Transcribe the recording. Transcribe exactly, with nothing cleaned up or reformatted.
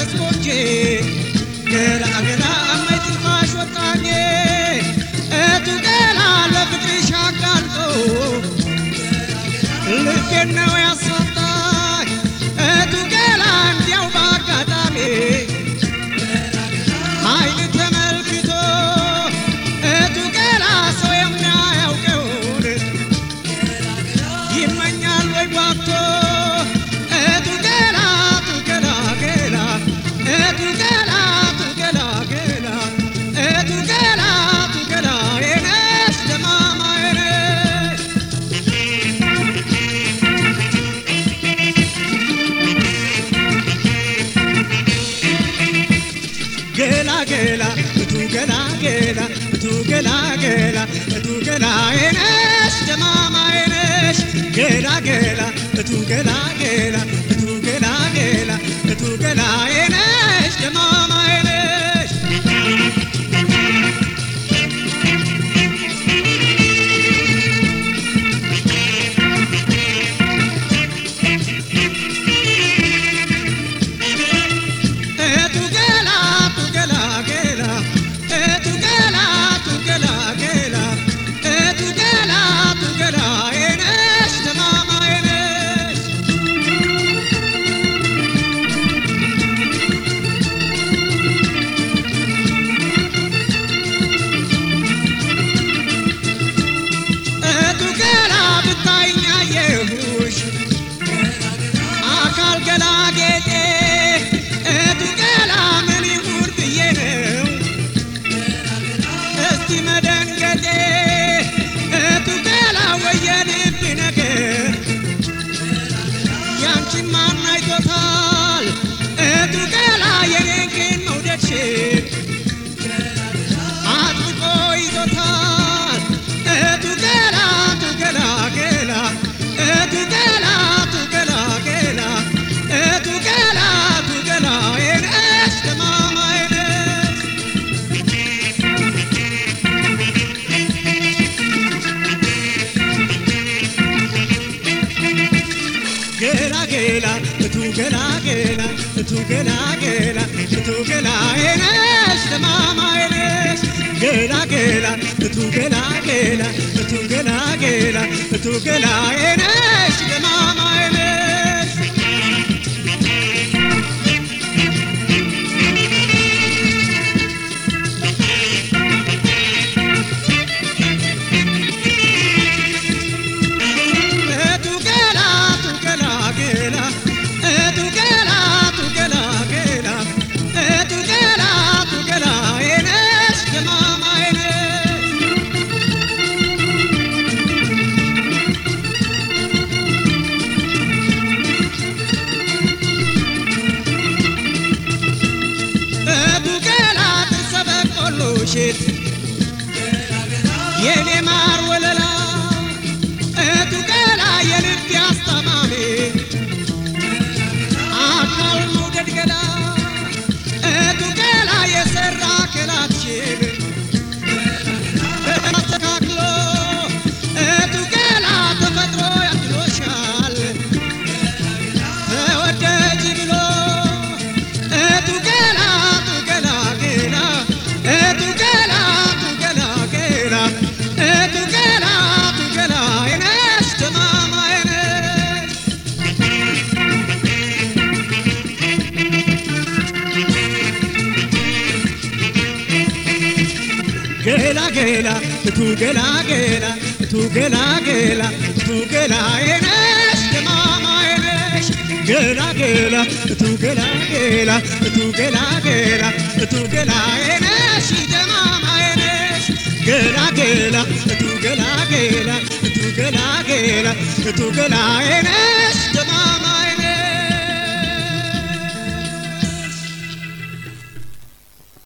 መስኮቼ ገላ ገላ ማይጥፋሽ ወጣኔ እቱ ገላ ለፍቅርሽ አጋልጦ ልቤን ነው ያሳጣኝ እቱ ገላ እንዲያው ባጋጣሚ ኃይል ተመልክቶ እቱ ገላ ሰው የሚያውቀውን ይመኛል ወይ ጓብቶ እቱ ገላ ቱ ገላ ገላ እቱ ገላ ቱ ገላ ገላ እቱ ገላ ቱ ገላ የነሽ ደማማ የነሽ ገላ ገላ እቱ ገላ ገላ እቱ ገላ ገላ እቱ ገላ የነሽ ደማማ የነሽ ገላ ገላ እቱ ገላ ገላ እቱ ገላ ገላ እቱ ገላ የነሽ ደማማ የነሽ እቱ ገላ ቱ ገላ ገላ እቱ ገላ ቱ ገላ ገላ እቱ ገላ ቱ ገላ የነሽ ደማማ የነሽ እቱ ገላ ብታይኝ አየሁሽ አካል ገላ ጌጤ እቱ ገላ ምን ይሁን ብዬ ነው እስቲ መደንገጤ እቱ ገላ ወየልብ ነገር ያንቺን ማን አይቶታል እቱ ገላ የኔን ግን መውደድሽን አጥብቆ ይዞታል እቱ ገላ ቱ ገላ ገላ እቱ ገላ ቱ ገላ ገላ እቱ ገላ ቱ ገላ የነሽ ደማማ የነሽ ገላ ገላ እቱ ገላ ገላ እቱ ገላ ገላ እቱ ገላ የነሽ ደማማ የነሽ ገላ ገላ እቱ ገላ ገላ እቱ ገላ ገላ እቱ ገላ የነሽ ደማማ የነሽ እቱ ገላ ቱ ገላ ገላ እቱ ገላ ቱ ገላ ገላ እቱ ገላ ቱ ገላ የነሽ ደማማ የነሽ እቱ ገላ ጥርሰ በቆሎሽት የኔ ማር ወለላ እቱ ገላ የልብ አስታማሚ አካል መውደድ ገላ እቱ ገላ የሰራ ከላትሽን አስተካክሎ እቱ ገላ ተፈጥሮ ያድሎሻል ተወደጅ ብሎ እቱ ገላ ቱ ገላ ገላ እቱ ገላ ቱ ገላ ገላ እቱ ገላ ቱ ገላ የነሽ ደማማ የነሽ ገላ ገላ እቱ ገላ ገላ እቱ ገላ ገላ እቱ ገላ የነሽ ደማማ የነሽ ገላ ገላ እቱ ገላ ገላ እቱ ገላ ገላ እቱ ገላ የነሽ ደማማ የነሽ ገላ ገላ እቱ ገላ ገላ እቱ ገላ ገላ እቱ ገላ የነሽ ደማማ